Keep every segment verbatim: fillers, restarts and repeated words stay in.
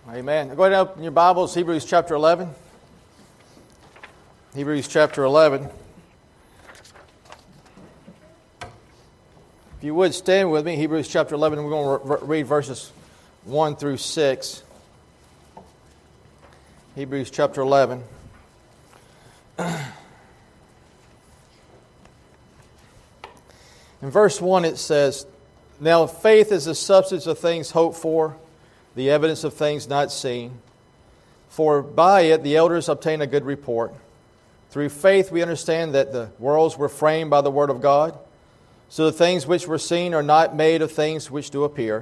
Amen. Go ahead and open your Bibles, Hebrews chapter eleven. Hebrews chapter eleven. If you would stand with me, Hebrews chapter eleven, we're going to re- read verses one through six. Hebrews chapter eleven. In verse one it says, "Now faith is the substance of things hoped for, the evidence of things not seen. For by it the elders obtained a good report. Through faith we understand that the worlds were framed by the word of God, so the things which were seen are not made of things which do appear.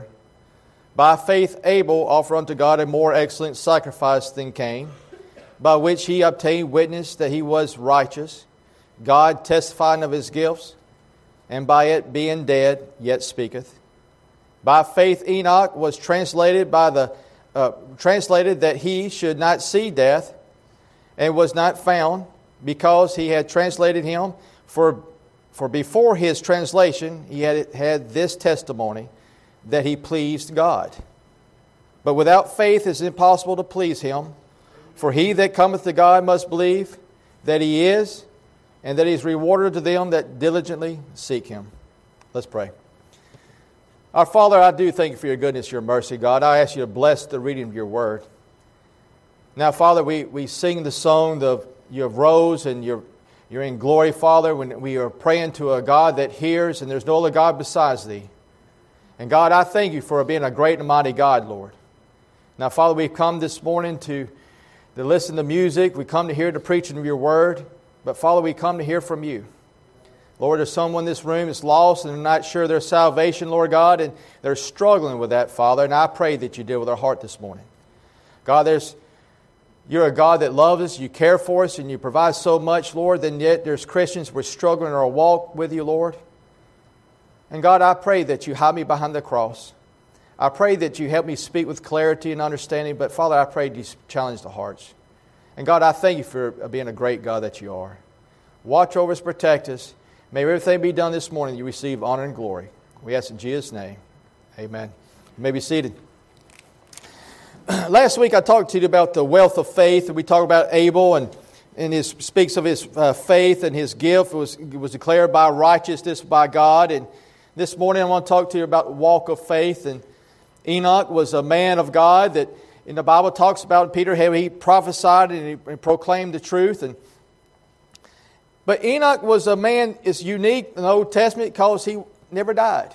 By faith Abel offered unto God a more excellent sacrifice than Cain, by which he obtained witness that he was righteous, God testifying of his gifts, and by it being dead yet speaketh. By faith Enoch was translated by the uh, translated that he should not see death, and was not found, because he had translated him. For for before his translation he had had this testimony, that he pleased God. But without faith it is impossible to please him. For he that cometh to God must believe that he is, and that he is rewarder to them that diligently seek him." Let's pray. Our Father, I do thank you for your goodness, your mercy, God. I ask you to bless the reading of your word. Now, Father, we, we sing the song, the, you have rose and you're, you're in glory, Father, when we are praying to a God that hears, and there's no other God besides thee. And God, I thank you for being a great and mighty God, Lord. Now, Father, we've come this morning to, to listen to music. We come to hear the preaching of your word. But Father, we come to hear from you. Lord, there's someone in this room that's lost and they're not sure of their salvation, Lord God, and they're struggling with that, Father. And I pray that you deal with our heart this morning. God, there's you're a God that loves us, you care for us, and you provide so much, Lord, and yet there's Christians we're struggling in our walk with you, Lord. And God, I pray that you hide me behind the cross. I pray that you help me speak with clarity and understanding, but Father, I pray you challenge the hearts. And God, I thank you for being a great God that you are. Watch over us, protect us. May everything be done this morning that you receive honor and glory. We ask in Jesus' name. Amen. You may be seated. Last week I talked to you about the wealth of faith. We talked about Abel and, and his speaks of his uh, faith and his gift. It was, it was declared by righteousness by God. And this morning I want to talk to you about the walk of faith. And Enoch was a man of God that in the Bible talks about Peter, how he prophesied and he proclaimed the truth. And But Enoch was a man, is unique in the Old Testament because he never died.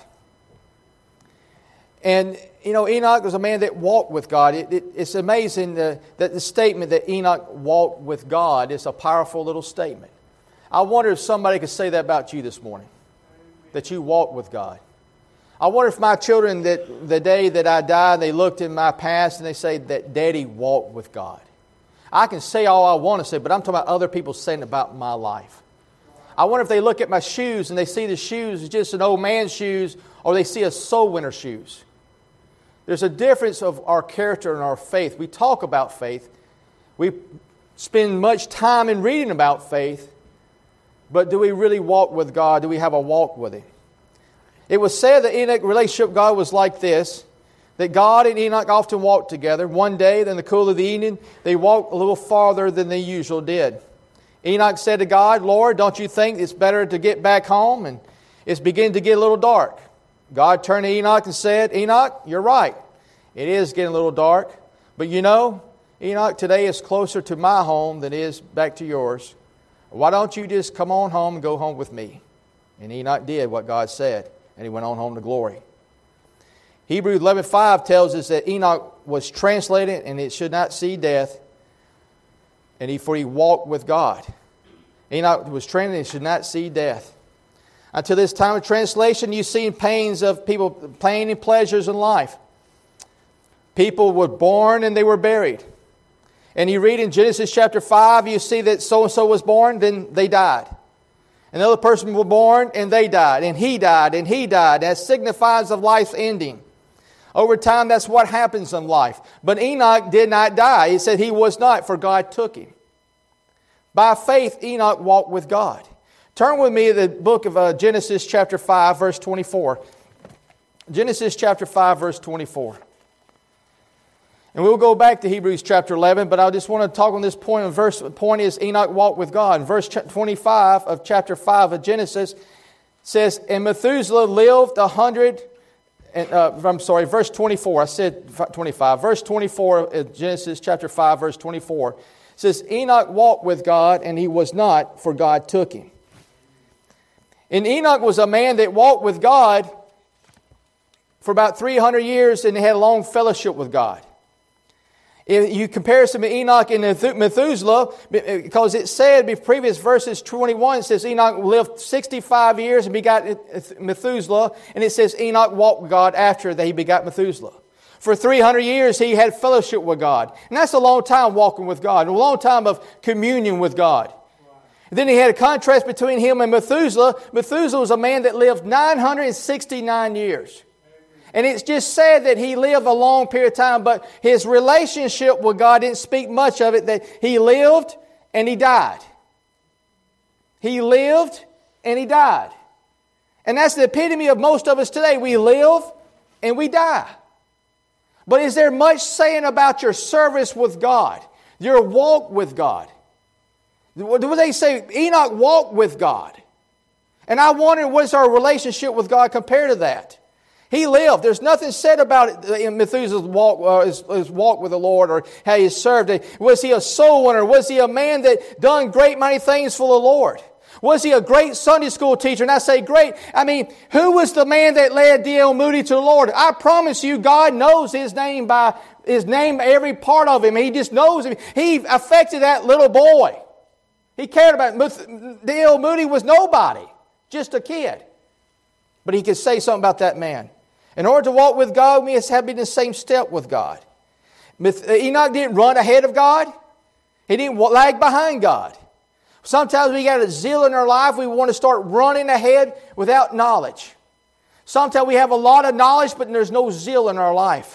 And, you know, Enoch was a man that walked with God. It, it, it's amazing the, that the statement that Enoch walked with God is a powerful little statement. I wonder if somebody could say that about you this morning, that you walked with God. I wonder if my children, that the day that I die, they looked in my past and they say that Daddy walked with God. I can say all I want to say, but I'm talking about other people saying about my life. I wonder if they look at my shoes and they see the shoes as just an old man's shoes, or they see a soul winner shoes. There's a difference of our character and our faith. We talk about faith. We spend much time in reading about faith, but do we really walk with God? Do we have a walk with Him? It was said that Enoch's relationship with God was like this, that God and Enoch often walked together. One day, in the cool of the evening, they walked a little farther than they usually did. Enoch said to God, "Lord, don't you think it's better to get back home? And it's beginning to get a little dark." God turned to Enoch and said, "Enoch, you're right. It is getting a little dark. But you know, Enoch, today is closer to my home than it is back to yours. Why don't you just come on home and go home with me?" And Enoch did what God said, and he went on home to glory. Hebrews eleven five tells us that Enoch was translated and it should not see death, and he, for he walked with God. Enoch was translated and should not see death. Until this time of translation, you've seen pains of people, pain and pleasures in life. People were born and they were buried. And you read in Genesis chapter five, you see that so-and-so was born, then they died. Another person was born and they died, and he died, and he died. That signifies of life's ending. Over time, that's what happens in life. But Enoch did not die. He said he was not, for God took him. By faith, Enoch walked with God. Turn with me to the book of uh, Genesis chapter five, verse twenty-four. Genesis chapter five, verse twenty-four. And we'll go back to Hebrews chapter eleven, but I just want to talk on this point. And verse point is Enoch walked with God. And verse twenty-five of chapter five of Genesis says, and Methuselah lived a hundred, and uh, I'm sorry, verse twenty-four. I said twenty-five. Verse twenty-four of Genesis chapter five, verse twenty-four says, Enoch walked with God, and he was not, for God took him. And Enoch was a man that walked with God for about three hundred years, and he had a long fellowship with God. If you compare some of Enoch and Methuselah, because it said in previous verses twenty-one, it says Enoch lived sixty-five years and begot Methuselah, and it says Enoch walked with God after that he begot Methuselah. For three hundred years he had fellowship with God. And that's a long time walking with God, a long time of communion with God. Wow. Then he had a contrast between him and Methuselah. Methuselah was a man that lived nine hundred sixty-nine years. And it's just said that he lived a long period of time, but his relationship with God didn't speak much of it, that he lived and he died. He lived and he died. And that's the epitome of most of us today. We live and we die. But is there much saying about your service with God, your walk with God? What do they say? Enoch walked with God. And I wonder, what is our relationship with God compared to that? He lived. There's nothing said about it in Methuselah's walk, uh, his, his walk with the Lord, or how he served. Was he a soul winner? Was he a man that done great mighty things for the Lord? Was he a great Sunday school teacher? And I say great. I mean, who was the man that led D L Moody to the Lord? I promise you, God knows his name by his name, every part of him. He just knows him. He affected that little boy. He cared about him. D L Moody was nobody, just a kid. But he could say something about that man. In order to walk with God, we must have been in the same step with God. Enoch didn't run ahead of God. He didn't lag behind God. Sometimes we got a zeal in our life. We want to start running ahead without knowledge. Sometimes we have a lot of knowledge, but there's no zeal in our life.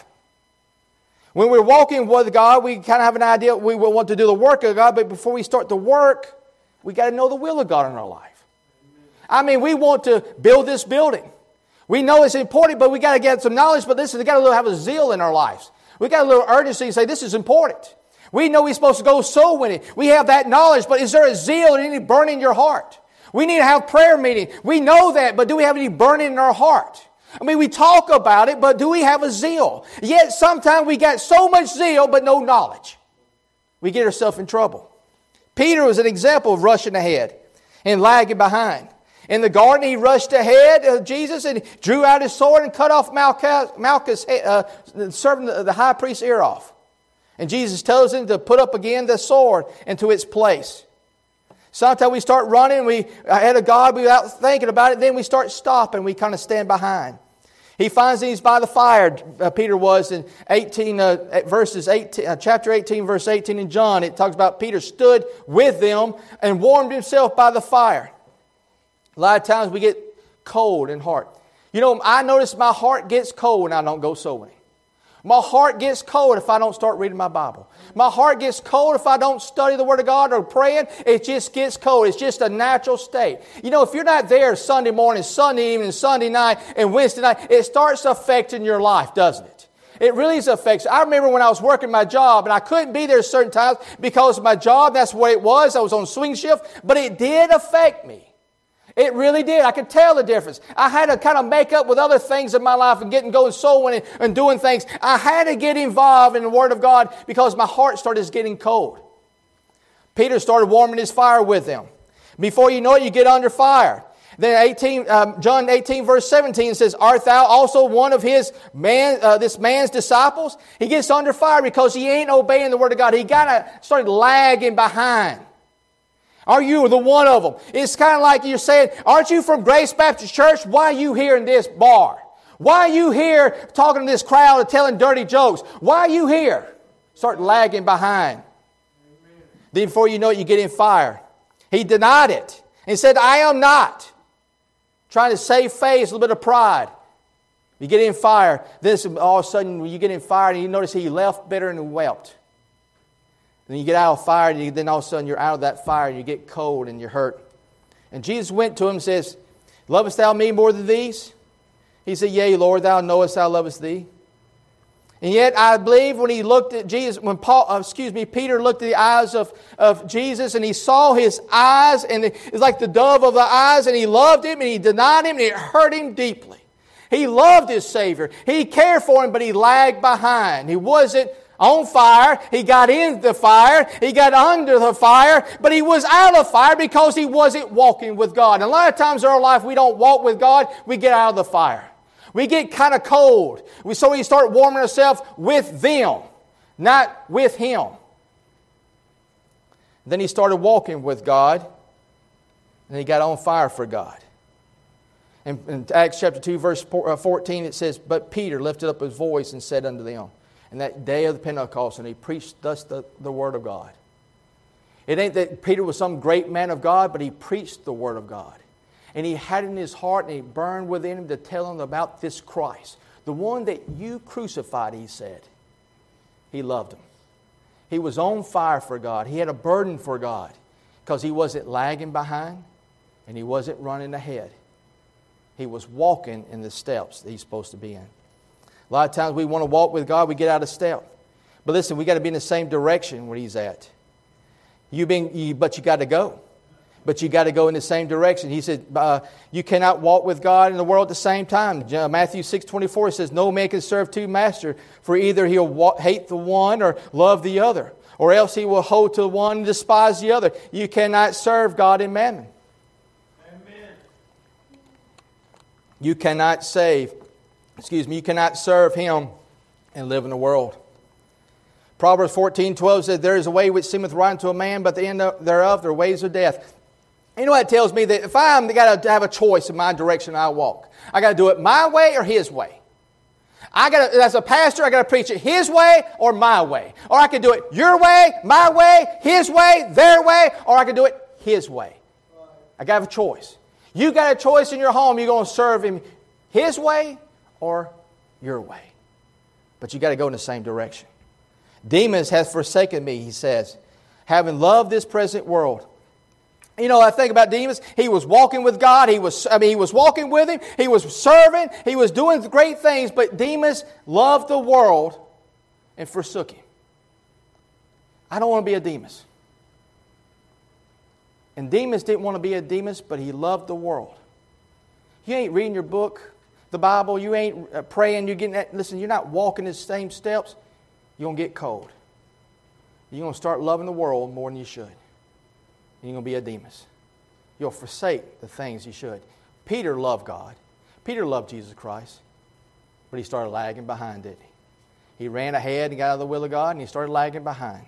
When we're walking with God, we kind of have an idea we will want to do the work of God, but before we start the work, we got to know the will of God in our life. I mean, we want to build this building. We know it's important, but we got to get some knowledge. But listen, we got to have a zeal in our lives. We got a little urgency and say this is important. We know we're supposed to go soul winning. We have that knowledge, but is there a zeal and any burning in your heart? We need to have prayer meeting. We know that, but do we have any burning in our heart? I mean, we talk about it, but do we have a zeal? Yet sometimes we got so much zeal, but no knowledge. We get ourselves in trouble. Peter was an example of rushing ahead and lagging behind. In the garden, he rushed ahead of Jesus and drew out his sword and cut off Malchus, Malchus uh, serving the, the high priest's ear off. And Jesus tells him to put up again the sword into its place. Sometimes we start running, we ahead of God without thinking about it, then we start stopping, we kind of stand behind. He finds that he's by the fire, uh, Peter was in eighteen uh, verses eighteen, uh, chapter eighteen, verse eighteen in John. It talks about Peter stood with them and warmed himself by the fire. A lot of times we get cold in heart. You know, I notice my heart gets cold when I don't go soul winning. My heart gets cold if I don't start reading my Bible. My heart gets cold if I don't study the Word of God or praying. It just gets cold. It's just a natural state. You know, if you're not there Sunday morning, Sunday evening, Sunday night, and Wednesday night, it starts affecting your life, doesn't it? It really is affects. I remember when I was working my job, and I couldn't be there certain times because of my job. That's what it was. I was on swing shift. But it did affect me. It really did. I could tell the difference. I had to kind of make up with other things in my life and getting going soul winning and doing things. I had to get involved in the Word of God because my heart started getting cold. Peter started warming his fire with them. Before you know it, you get under fire. Then eighteen, um, John eighteen, verse seventeen says, "Art thou also one of his man, uh, this man's disciples?" He gets under fire because he ain't obeying the Word of God. He kind of started lagging behind. Are you the one of them? It's kind of like you're saying, aren't you from Grace Baptist Church? Why are you here in this bar? Why are you here talking to this crowd and telling dirty jokes? Why are you here? Start lagging behind. Amen. Then before you know it, you get in fire. He denied it. He said, I am not. Trying to save face, a little bit of pride. You get in fire. Then all of a sudden, when you get in fire, and you notice he left bitter and wept. Then you get out of fire, and you, then all of a sudden you're out of that fire, and you get cold, and you're hurt. And Jesus went to him and says, Lovest thou me more than these? He said, Yea, Lord, thou knowest thou lovest thee. And yet, I believe when he looked at Jesus, when Paul, uh, excuse me, Peter looked at the eyes of, of Jesus and he saw his eyes, and it's like the dove of the eyes, and he loved him and he denied him and it hurt him deeply. He loved his Savior. He cared for him, but he lagged behind. He wasn't on fire. He got in the fire. He got under the fire, but he was out of fire because he wasn't walking with God. And a lot of times in our life, we don't walk with God. We get out of the fire. We get kind of cold. We, so we start warming ourselves with them, not with Him. Then he started walking with God, and he got on fire for God. In, in Acts chapter two, verse fourteen, it says, "But Peter lifted up his voice and said unto them," in that day of the Pentecost, and he preached thus the, the Word of God. It ain't that Peter was some great man of God, but he preached the Word of God. And he had it in his heart, and he burned within him to tell them about this Christ. The one that you crucified, he said. He loved him. He was on fire for God. He had a burden for God because he wasn't lagging behind and he wasn't running ahead. He was walking in the steps that he's supposed to be in. A lot of times we want to walk with God, we get out of step. But listen, we got to be in the same direction where He's at. You been, you, but you got to go. But you got to go in the same direction. He said, uh, you cannot walk with God and the world at the same time. Matthew six twenty-four says, "No man can serve two masters, for either he'll walk, hate the one or love the other, or else he will hold to one and despise the other. You cannot serve God and mammon." Amen. You cannot save, excuse me, you cannot serve Him and live in the world. Proverbs fourteen twelve says, "There is a way which seemeth right unto a man, but the end thereof are ways of death." You know what it tells me? That if I'm got to have a choice in my direction I walk, I got to do it my way or His way. I got to, as a pastor, I got to preach it His way or my way. Or I can do it your way, my way, His way, their way, or I can do it His way. I got to have a choice. You got a choice in your home. You're going to serve Him His way or your way. But you got to go in the same direction. "Demas hath forsaken me," he says, "having loved this present world." You know, I think about Demas. He was walking with God. He was, I mean, he was walking with Him. He was serving. He was doing great things. But Demas loved the world and forsook Him. I don't want to be a Demas. And Demas didn't want to be a Demas, but he loved the world. You ain't reading your book, the Bible. You ain't praying. You're getting that. Listen, you're not walking the same steps. You're going to get cold. You're going to start loving the world more than you should. You're going to be a Demas. You'll forsake the things you should. Peter loved God. Peter loved Jesus Christ. But he started lagging behind, didn't he? He ran ahead and got out of the will of God, and he started lagging behind.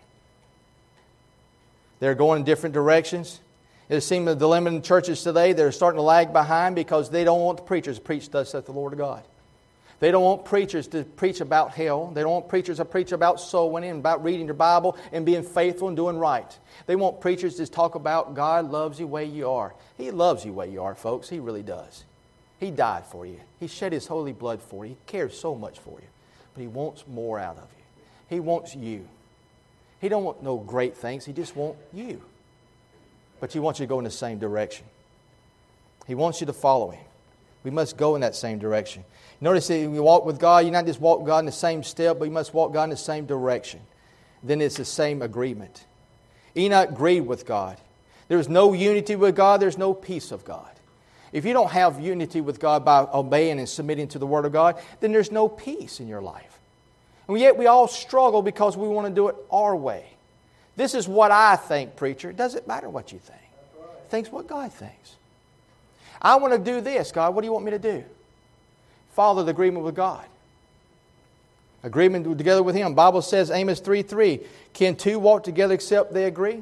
They're going in different directions. It seems the dilemma in churches today, they're starting to lag behind because they don't want the preachers to preach thus saith the Lord of God. They don't want preachers to preach about hell. They don't want preachers to preach about soul winning, about reading your Bible and being faithful and doing right. They want preachers to talk about God loves you the way you are. He loves you the way you are, folks. He really does. He died for you. He shed His holy blood for you. He cares so much for you. But He wants more out of you. He wants you. He don't want no great things. He just wants you. But He wants you to go in the same direction. He wants you to follow Him. We must go in that same direction. Notice that when you walk with God, you not just walk with God in the same step, but you must walk God in the same direction. Then it's the same agreement. Enoch agreed with God. There's no unity with God. There's no peace of God. If you don't have unity with God by obeying and submitting to the Word of God, then there's no peace in your life. And yet we all struggle because we want to do it our way. This is what I think, preacher. It doesn't matter what you think. Think's what God thinks. I want to do this, God. What do you want me to do? Follow the agreement with God. Agreement together with Him. The Bible says, Amos three three, can two walk together except they agree?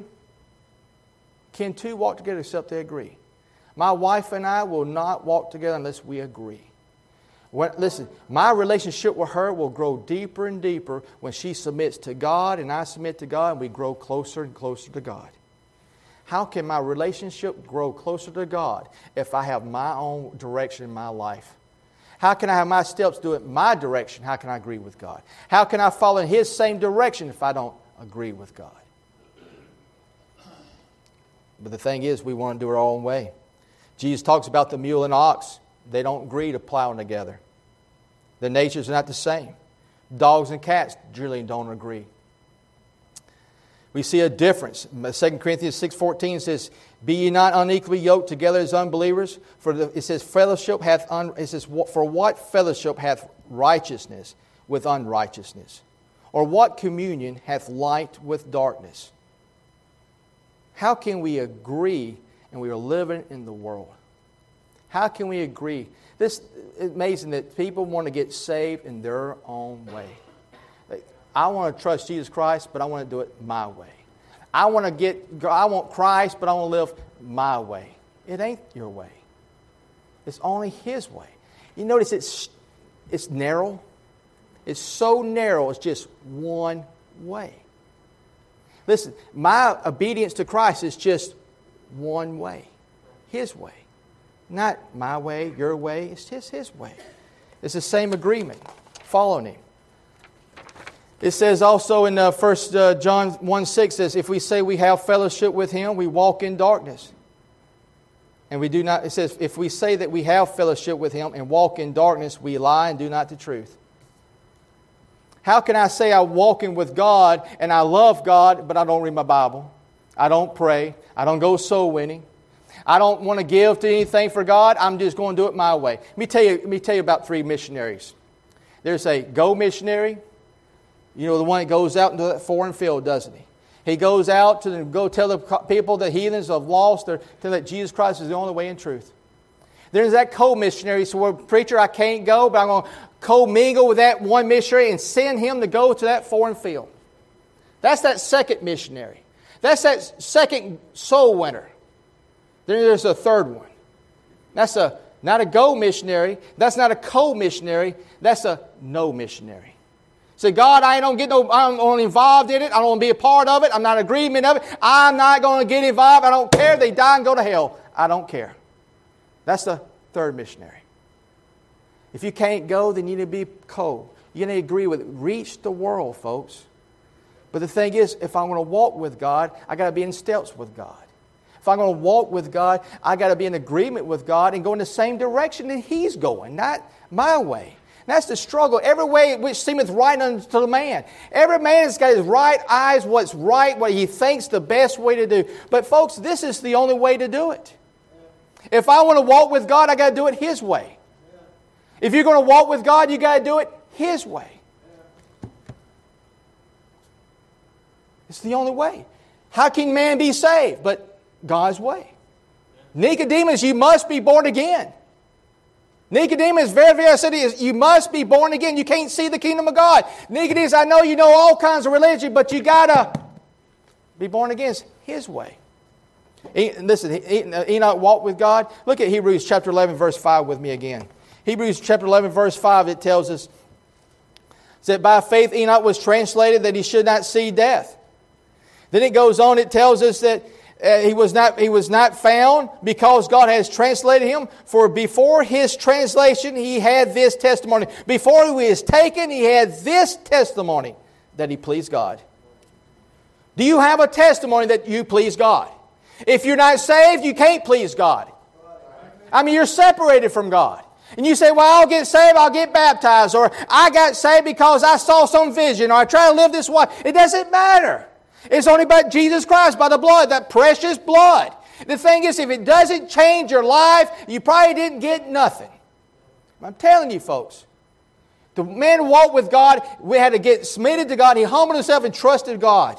Can two walk together except they agree? My wife and I will not walk together unless we agree. When, listen, my relationship with her will grow deeper and deeper when she submits to God and I submit to God, and we grow closer and closer to God. How can my relationship grow closer to God if I have my own direction in my life? How can I have my steps do it my direction? How can I agree with God? How can I follow in His same direction if I don't agree with God? But the thing is, we want to do it our own way. Jesus talks about the mule and ox. They don't agree to plowing together. Their natures are not the same. Dogs and cats generally don't agree. We see a difference. Second Corinthians six fourteen says, "Be ye not unequally yoked together as unbelievers." For the, it says, "Fellowship hath un, it says, for what fellowship hath righteousness with unrighteousness? Or what communion hath light with darkness?" How can we agree and we are living in the world? How can we agree? This is amazing that people want to get saved in their own way. I want to trust Jesus Christ, but I want to do it my way. I want to get, I want Christ, but I want to live my way. It ain't your way. It's only His way. You notice it's it's narrow. It's so narrow, it's just one way. Listen, my obedience to Christ is just one way. His way. Not my way, your way. It's just His way. It's the same agreement. Following Him. It says also in uh, First John one six says, "If we say we have fellowship with Him, we walk in darkness." And we do not, it says, if we say that we have fellowship with Him and walk in darkness, we lie and do not the truth. How can I say I'm walking with God and I love God, but I don't read my Bible? I don't pray. I don't go soul winning. I don't want to give to anything for God. I'm just going to do it my way. Let me tell you, let me tell you about three missionaries. There's a go missionary. You know, the one that goes out into that foreign field, doesn't he? He goes out to go tell the people, the heathens have lost, tell that Jesus Christ is the only way and truth. There's that co-missionary. So, well, preacher, I can't go, but I'm going to co-mingle with that one missionary and send him to go to that foreign field. That's that second missionary. That's that second soul winner. Then there's a third one. That's a not a go missionary. That's not a co-missionary. That's a no missionary. Say, God, I don't get no, I'm not involved in it. I don't want to be a part of it. I'm not in agreement of it. I'm not going to get involved. I don't care. They die and go to hell. I don't care. That's the third missionary. If you can't go, then you need to be co. You need to agree with it. Reach the world, folks. But the thing is, if I'm going to walk with God, I got to be in steps with God. If I'm going to walk with God, I got to be in agreement with God and go in the same direction that He's going, not my way. That's the struggle. Every way which seemeth right unto the man. Every man has got his right eyes, what's right, what he thinks the best way to do. But folks, this is the only way to do it. If I want to walk with God, I got to do it His way. If you're going to walk with God, you got to do it His way. It's the only way. How can man be saved? But God's way. Nicodemus, you must be born again. Nicodemus, very, very said, you must be born again. You can't see the kingdom of God. Nicodemus, I know you know all kinds of religion, but you got to be born again. It's His way. Listen, Enoch walked with God. Look at Hebrews chapter eleven, verse five with me again. Hebrews chapter eleven, verse five, it tells us that by faith Enoch was translated that he should not see death. Then it goes on, it tells us that Uh, he was not he was not found because God has translated him. For before his translation, he had this testimony. Before he was taken, he had this testimony that he pleased God. Do you have a testimony that you please God? If you're not saved, you can't please God. I mean, you're separated from God. And you say, well, I'll get saved, I'll get baptized. Or I got saved because I saw some vision. Or I try to live this way. It doesn't matter. It's only about Jesus Christ, by the blood, that precious blood. The thing is, if it doesn't change your life, you probably didn't get nothing. I'm telling you, folks. The man who walked with God, we had to get submitted to God. He humbled himself and trusted God.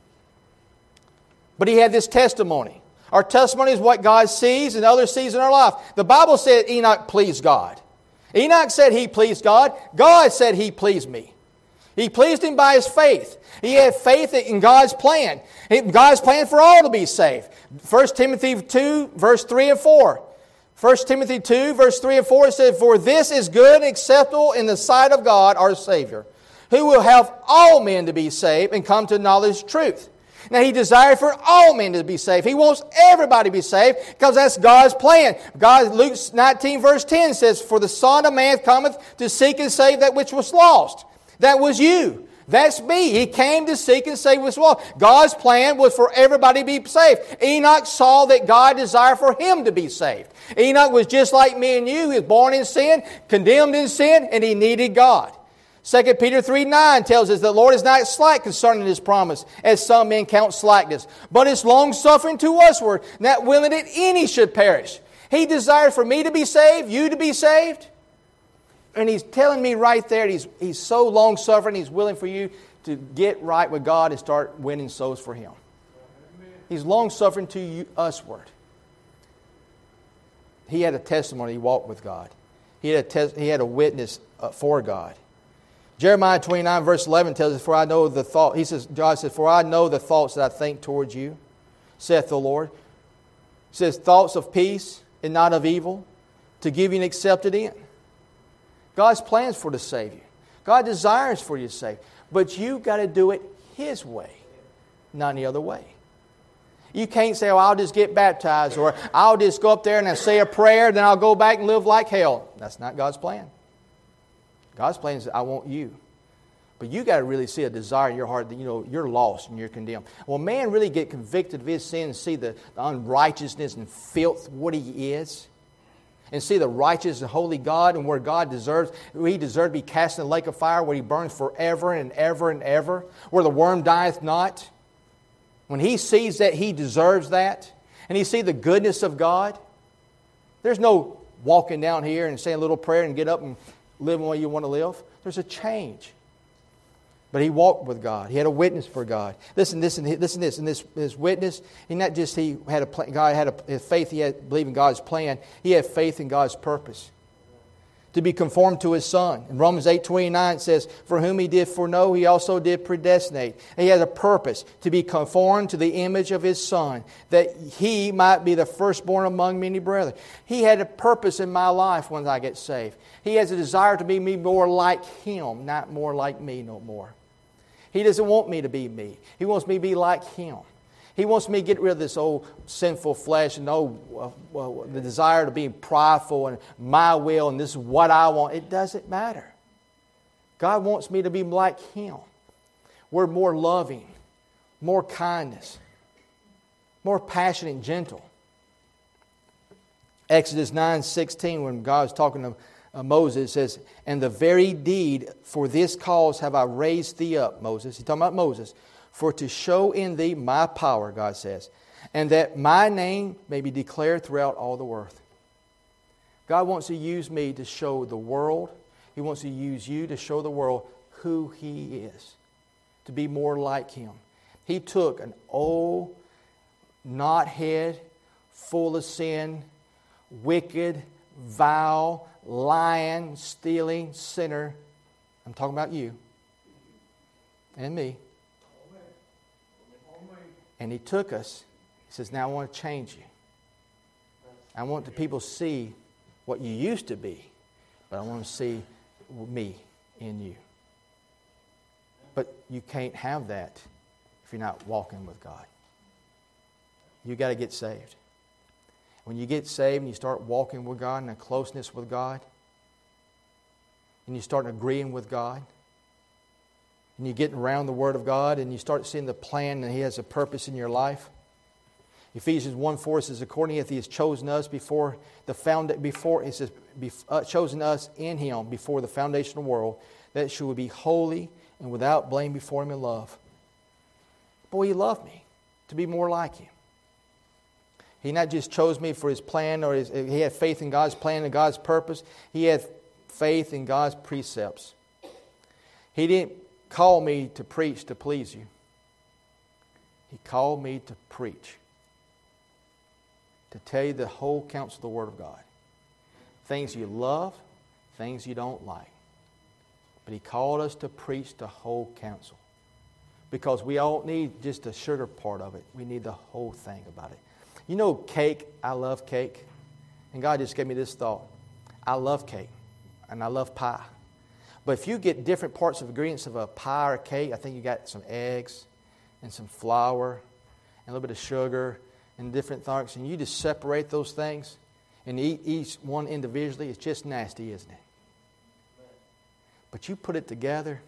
But he had this testimony. Our testimony is what God sees and others sees in our life. The Bible said Enoch pleased God. Enoch said he pleased God. God said He pleased me. He pleased Him by his faith. He had faith in God's plan. God's plan for all to be saved. First Timothy two, verse three and four. First Timothy two, verse three and four, it says, "For this is good and acceptable in the sight of God our Savior, who will have all men to be saved and come to knowledge of truth." Now, He desired for all men to be saved. He wants everybody to be saved because that's God's plan. God, Luke nineteen, verse ten says, "For the Son of Man cometh to seek and save that which was lost." That was you. That's me. He came to seek and save what's lost. God's plan was for everybody to be saved. Enoch saw that God desired for him to be saved. Enoch was just like me and you. He was born in sin, condemned in sin, and he needed God. Second Peter three nine tells us that the Lord is not slack concerning His promise, as some men count slackness, but is long-suffering to usward, not willing that any should perish. He desires for me to be saved, you to be saved. And He's telling me right there, He's, he's so long-suffering, He's willing for you to get right with God and start winning souls for Him. He's long-suffering to you usward. He had a testimony, he walked with God. He had a, tes- he had a witness uh, for God. Jeremiah twenty-nine verse eleven tells us, for I know the thought, he says, God says, for I know the thoughts that I think towards you, saith the Lord. He says, thoughts of peace and not of evil, to give you an accepted end. God's plans for to save you. God desires for you to save. But you've got to do it His way, not any other way. You can't say, oh, I'll just get baptized, or I'll just go up there and I'll say a prayer, then I'll go back and live like hell. That's not God's plan. God's plan is, I want you. But you got to really see a desire in your heart that, you know, you're lost and you're condemned. Well, man really get convicted of his sin and see the, the unrighteousness and filth, what he is, and see the righteous and holy God and where God deserves, where He deserves to be cast in the lake of fire, where He burns forever and ever and ever, where the worm dieth not. When he sees that he deserves that, and he sees the goodness of God, there's no walking down here and saying a little prayer and get up and live the way you want to live. There's a change. But he walked with God. He had a witness for God. Listen, listen, listen. This and this, this witness. He not just he had a plan, God had a his faith. He had believed in God's plan. He had faith in God's purpose to be conformed to His Son. In Romans eight twenty-nine it says, for whom He did foreknow, He also did predestinate. And He had a purpose to be conformed to the image of His Son, that He might be the firstborn among many brethren. He had a purpose in my life when I get saved. He has a desire to be me more like Him, not more like me no more. He doesn't want me to be me. He wants me to be like Him. He wants me to get rid of this old sinful flesh and oh, uh, the desire to be prideful and my will and this is what I want. It doesn't matter. God wants me to be like Him. We're more loving, more kindness, more passionate and gentle. Exodus nine sixteen, when God was talking to Uh, Moses, it says, and the very deed for this cause have I raised thee up, Moses. He's talking about Moses. For to show in thee my power, God says, and that my name may be declared throughout all the earth. God wants to use me to show the world. He wants to use you to show the world who He is. To be more like Him. He took an old knothead, full of sin, wicked, vile, lying, stealing sinner. I'm talking about you and me. And He took us. He says, now I want to change you. I want the people to see what you used to be, but I want to see me in you. But you can't have that if you're not walking with God. You got to get saved. When you get saved and you start walking with God and a closeness with God, and you start agreeing with God, and you're getting around the Word of God, and you start seeing the plan that He has a purpose in your life. Ephesians one four says, according as He has chosen us before the found before He says, uh, chosen us in Him before the foundation of the world, that she would be holy and without blame before Him in love. Boy, He loved me to be more like Him. He not just chose me for His plan, or his, He had faith in God's plan and God's purpose. He had faith in God's precepts. He didn't call me to preach to please you. He called me to preach. To tell you the whole counsel of the Word of God. Things you love, things you don't like. But He called us to preach the whole counsel. Because we all need just the sugar part of it. We need the whole thing about it. You know cake, I love cake. And God just gave me this thought. I love cake. And I love pie. But if you get different parts of ingredients of a pie or a cake, I think you got some eggs and some flour and a little bit of sugar and different things. And you just separate those things and eat each one individually. It's just nasty, isn't it? But you put it together.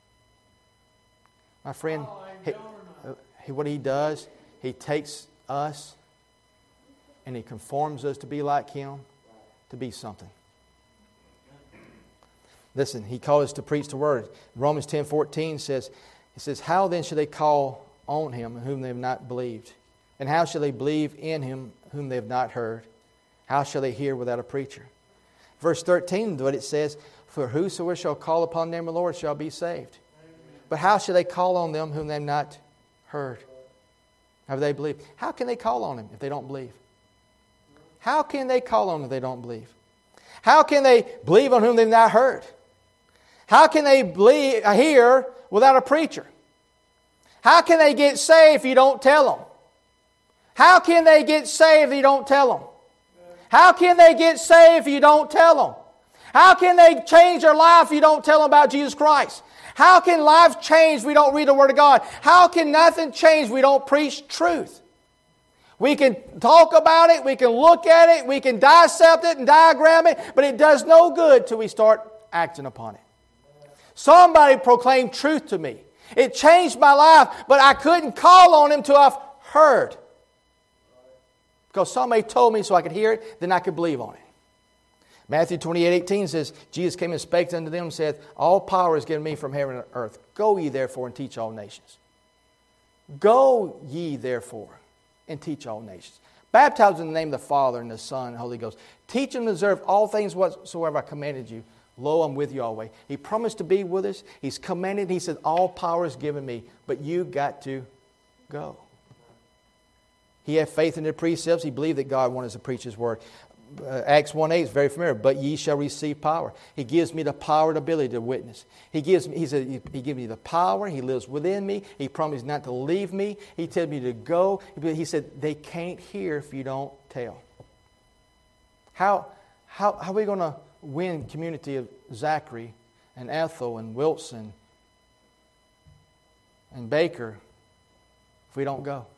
My friend, he, he, what He does, He takes us and He conforms us to be like Him, to be something. Listen, He called us to preach the Word. Romans ten fourteen says, He says, how then shall they call on Him whom they have not believed? And how shall they believe in Him whom they have not heard? How shall they hear without a preacher? Verse thirteen, what it says, for whosoever shall call upon the name of the Lord shall be saved. But how shall they call on them whom they have not heard? Have they believed? How can they call on Him if they don't believe? How can they call on Him if they don't believe? How can they believe on whom they've not heard? How can they believe, hear without a preacher? How can they get saved if you don't tell them? How can they get saved if you don't tell them? How can they get saved if you don't tell them? How can they change their life if you don't tell them about Jesus Christ? How can life change if we don't read the Word of God? How can nothing change if we don't preach truth? We can talk about it, we can look at it, we can dissect it and diagram it, but it does no good till we start acting upon it. Somebody proclaimed truth to me. It changed my life, but I couldn't call on Him till I've heard. Because somebody told me so I could hear it, then I could believe on it. Matthew twenty-eight eighteen says, Jesus came and spake unto them and said, all power is given me from heaven and earth. Go ye therefore and teach all nations. Go ye therefore and teach all nations. Baptize in the name of the Father and the Son and the Holy Ghost. Teach them to observe all things whatsoever I commanded you. Lo, I'm with you always. He promised to be with us. He's commanded. He said, all power is given me. But you got to go. He had faith in the precepts. He believed that God wanted us to preach His Word. Uh, Acts one eight is very familiar. But ye shall receive power. He gives me the power and ability to witness. He gives me, he said, he, he gives me the power. He lives within me. He promised not to leave me. He tells me to go. He said, they can't hear if you don't tell. How, how, how are we going to win community of Zachary and Ethel and Wilson and Baker if we don't go?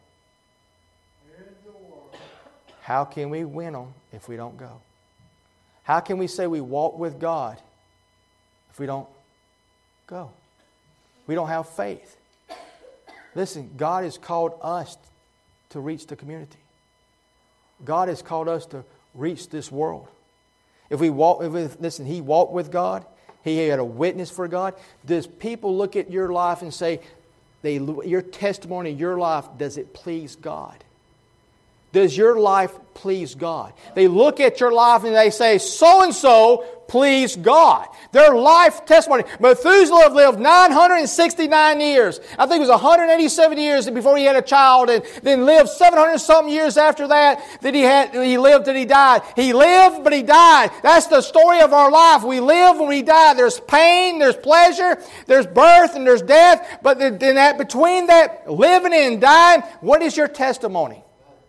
How can we win them if we don't go? How can we say we walk with God if we don't go? We don't have faith. Listen, God has called us to reach the community. God has called us to reach this world. If we walk, if we, listen, He walked with God. He had a witness for God. Does people look at your life and say, they, your testimony, your life, does it please God? Does your life please God? They look at your life and they say, so-and-so pleased God. Their life testimony. Methuselah lived nine hundred sixty-nine years. I think it was one hundred eighty-seven years before he had a child, and then lived seven hundred something years after that that he had. He lived and he died. He lived, but he died. That's the story of our life. We live and we die. There's pain, there's pleasure, there's birth, and there's death. But in that, between that living and dying, what is your testimony?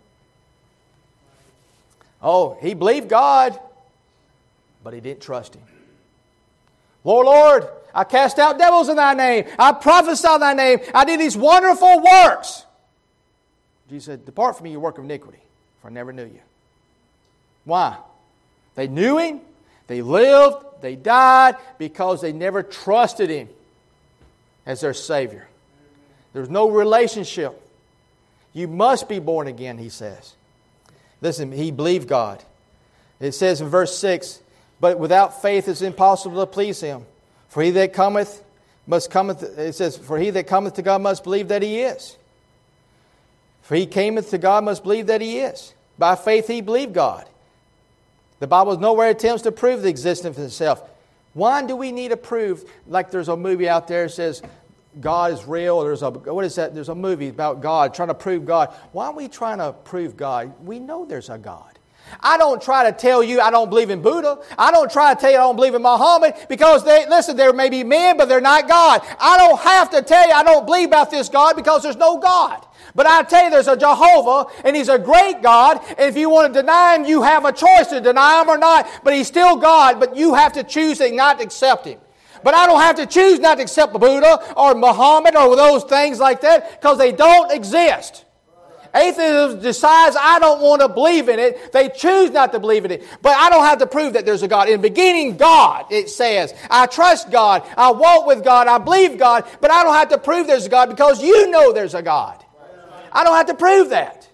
Oh, he believed God, but he didn't trust Him. Lord, Lord, I cast out devils in Thy name. I prophesied in Thy name. I did these wonderful works. Jesus said, depart from me, you work of iniquity, for I never knew you. Why? They knew Him, they lived, they died, because they never trusted Him as their Savior. There's no relationship. You must be born again, He says. Listen, he believed God. It says in verse six, but without faith it's impossible to please Him. For he that cometh must cometh, it says, for he that cometh to God must believe that He is. For he cameth to God must believe that He is. By faith he believed God. The Bible nowhere attempts to prove the existence of Himself. Why do we need to prove, like there's a movie out there that says God is real. There's a, what is that? There's a movie about God, trying to prove God. Why are we trying to prove God? We know there's a God. I don't try to tell you I don't believe in Buddha. I don't try to tell you I don't believe in Muhammad, because they, listen, there may be men, but they're not God. I don't have to tell you I don't believe about this God, because there's no God. But I tell you there's a Jehovah, and He's a great God, and if you want to deny Him, you have a choice to deny Him or not, but He's still God, but you have to choose not to accept Him. But I don't have to choose not to accept Buddha or Muhammad or those things like that, because they don't exist. Atheism decides I don't want to believe in it. They choose not to believe in it. But I don't have to prove that there's a God. In the beginning, God, it says. I trust God. I walk with God. I believe God. But I don't have to prove there's a God, because you know there's a God. I don't have to prove that.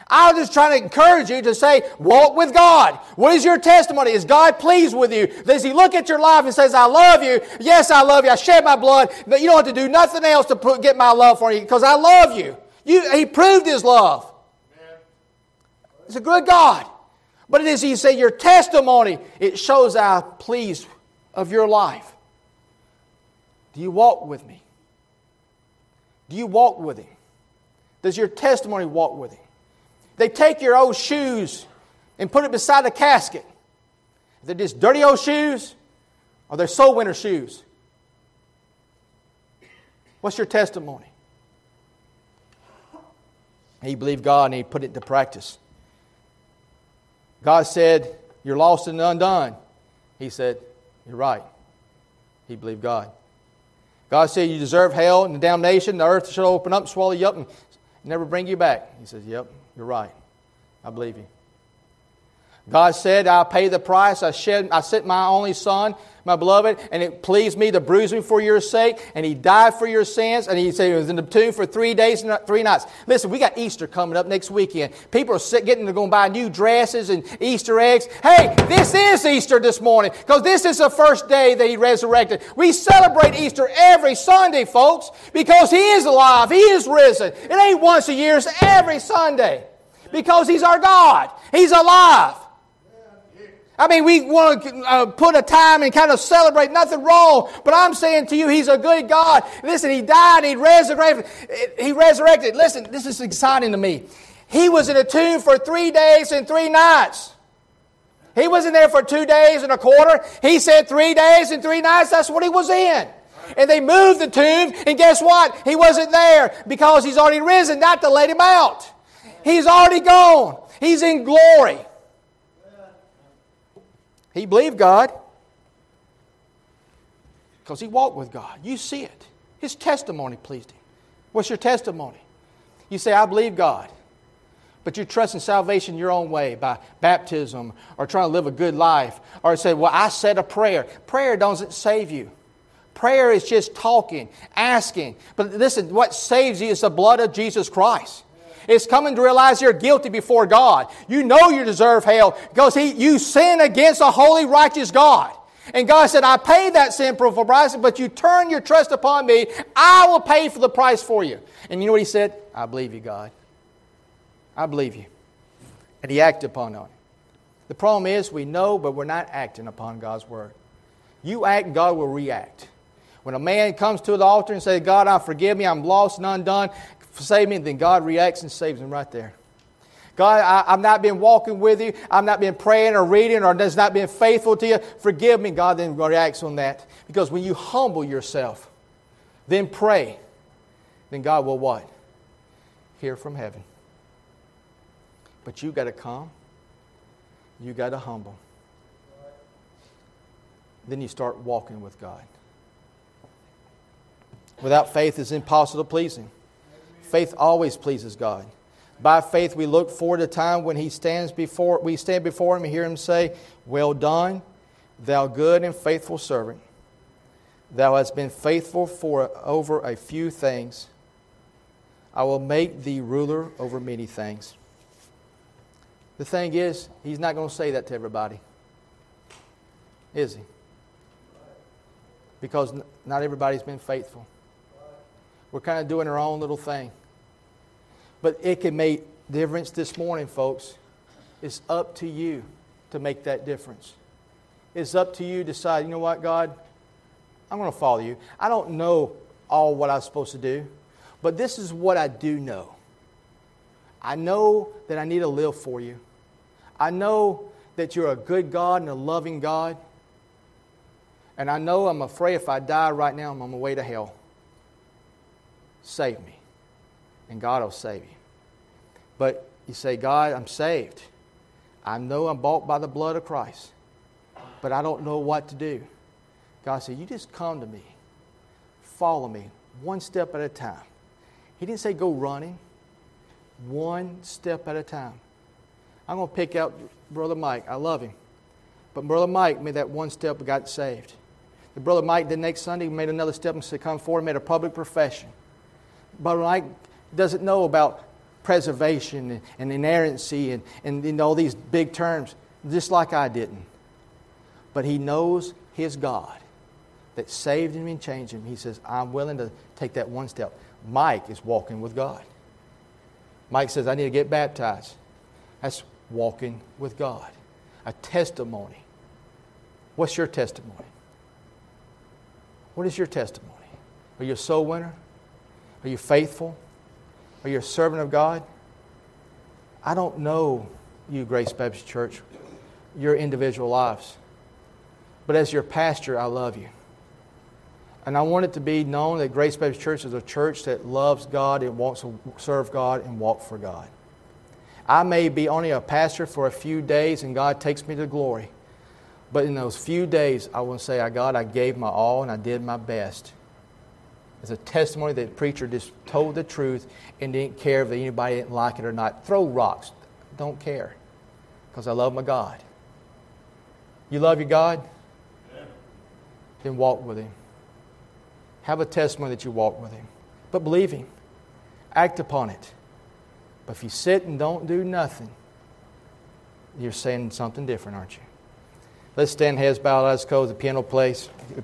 I was just trying to encourage you to say, walk with God. What is your testimony? Is God pleased with you? Does He look at your life and says, I love you? Yes, I love you. I shed my blood. But you don't have to do nothing else to put, get my love for you because I love you. you. He proved His love. It's a good God. But it is, He said, your testimony, it shows how pleased of your life. Do you walk with me? Do you walk with Him? Does your testimony walk with Him? They take your old shoes and put it beside the casket. They're just dirty old shoes or they're soul winner shoes. What's your testimony? He believed God and he put it into practice. God said, you're lost and undone. He said, you're right. He believed God. God said, you deserve hell and damnation. The earth shall open up, swallow you up, and never bring you back. He says, yep, you're right. I believe you. God said, I'll pay the price. I shed, I sent my only Son, my beloved, and it pleased me to bruise Him for your sake. And He died for your sins. And He said He was in the tomb for three days and three nights. Listen, we got Easter coming up next weekend. People are getting to go and buy new dresses and Easter eggs. Hey, this is Easter this morning because this is the first day that He resurrected. We celebrate Easter every Sunday, folks, because He is alive. He is risen. It ain't once a year. It's every Sunday because He's our God. He's alive. I mean, we want to uh, put a time and kind of celebrate. Nothing wrong. But I'm saying to you, He's a good God. Listen, He died. He resurrected. He resurrected. Listen, this is exciting to me. He was in a tomb for three days and three nights. He wasn't there for two days and a quarter. He said three days and three nights. That's what He was in. And they moved the tomb. And guess what? He wasn't there because He's already risen, not to let Him out. He's already gone. He's in glory. He believed God because he walked with God. You see it. His testimony pleased Him. What's your testimony? You say, I believe God. But you trust in salvation your own way by baptism or trying to live a good life. Or say, well, I said a prayer. Prayer doesn't save you. Prayer is just talking, asking. But listen, what saves you is the blood of Jesus Christ. It's coming to realize you're guilty before God. You know you deserve hell because he, you sin against a holy, righteous God. And God said, I paid that sin for price, but you turn your trust upon me. I will pay for the price for you. And you know what He said? I believe you, God. I believe you. And He acted upon it. The problem is we know, but we're not acting upon God's Word. You act, God will react. When a man comes to the altar and says, God, I forgive me, I'm lost and undone, save me, then God reacts and saves him right there. God, I, I've not been walking with you. I've not been praying or reading or has not been faithful to you. Forgive me. God then reacts on that. Because when you humble yourself, then pray, then God will what? Hear from heaven. But you got to come. You got to humble. Then you start walking with God. Without faith, it's impossible to please Him. Faith always pleases God. By faith, we look forward to a time when He stands before, we stand before Him and hear Him say, well done, thou good and faithful servant. Thou hast been faithful for over a few things. I will make thee ruler over many things. The thing is, He's not going to say that to everybody. Is He? Because not everybody's been faithful. We're kind of doing our own little thing. But it can make difference this morning, folks. It's up to you to make that difference. It's up to you to decide, you know what, God? I'm going to follow you. I don't know all what I'm supposed to do, but this is what I do know. I know that I need to live for you. I know that you're a good God and a loving God. And I know I'm afraid if I die right now, I'm on my way to hell. Save me. And God will save you. But you say, God, I'm saved. I know I'm bought by the blood of Christ. But I don't know what to do. God said, you just come to me. Follow me one step at a time. He didn't say go running. One step at a time. I'm going to pick out Brother Mike. I love him. But Brother Mike made that one step and got saved. The Brother Mike, the next Sunday, made another step and said, come forward and made a public profession. Brother Mike doesn't know about preservation and, and inerrancy and, and, and all these big terms, just like I didn't. But he knows his God that saved him and changed him. He says, I'm willing to take that one step. Mike is walking with God. Mike says, I need to get baptized. That's walking with God. A testimony. What's your testimony? What is your testimony? Are you a soul winner? Are you faithful? Are you a servant of God? I don't know you, Grace Baptist Church, your individual lives. But as your pastor, I love you. And I want it to be known that Grace Baptist Church is a church that loves God and wants to serve God and walk for God. I may be only a pastor for a few days and God takes me to glory. But in those few days, I want to say, God, I gave my all and I did my best. It's a testimony that the preacher just told the truth and didn't care if anybody didn't like it or not. Throw rocks. Don't care. Because I love my God. You love your God? Yeah. Then walk with Him. Have a testimony that you walk with Him. But believe Him. Act upon it. But if you sit and don't do nothing, you're saying something different, aren't you? Let's stand, heads bowed, eyes closed, the piano plays.